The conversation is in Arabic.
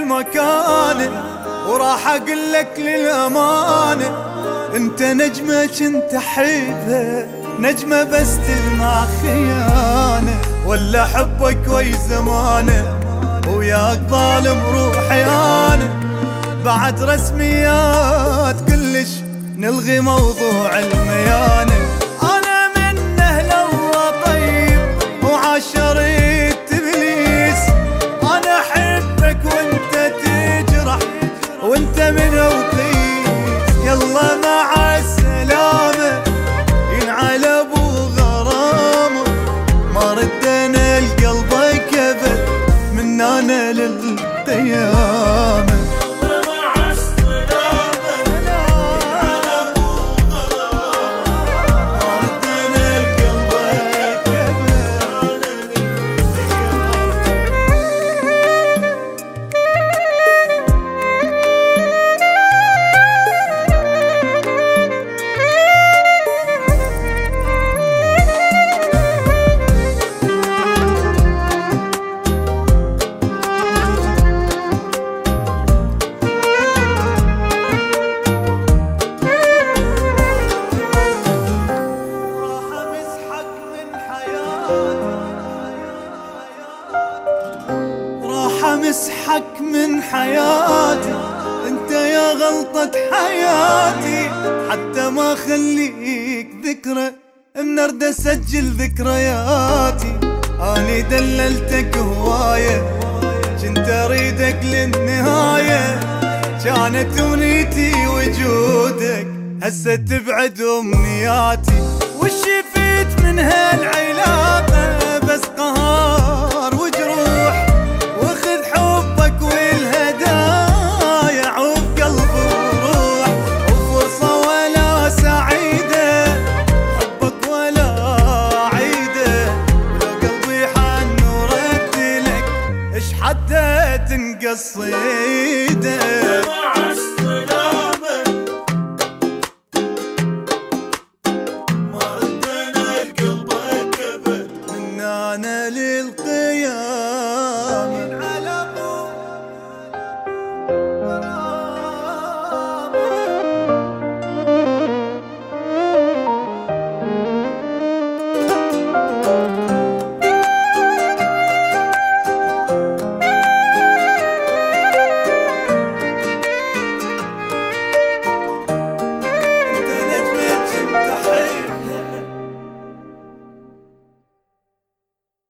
مكانه، وراح اقول لك للامانه انت نجمه كنت احبها، نجمه بس تلمع خيانه، ولا حبك وي زمانه وياك ظالم روحي انا. بعد رسميات كلش نلغي موضوع الميانه، انا من اهل الله طيب وعشرة ابليس، انا احبك وانت تجرح وانت من وقيس. يلا مع السلامه ينعل ابو غرامه، ما ردنا لقلبك ابد من انا للقيامه. راح امسحك من حياتي، انت يا غلطة حياتي، حتى ما خليك ذكرى من ارد اسجل ذكرياتي. اني دللتك هواية كنت اريدك للنهاية، كانت امنيتي وجودك هسه تبعد امنياتي. وش فيت من هالعلاقة بس قهار وجروح، واخذ حبك والهدايا عوف قلب وروح، وفرصة ولا سعيدة حبك ولا عيدة، ولو قلبي حن وردلك اش حتى تنقص صيده.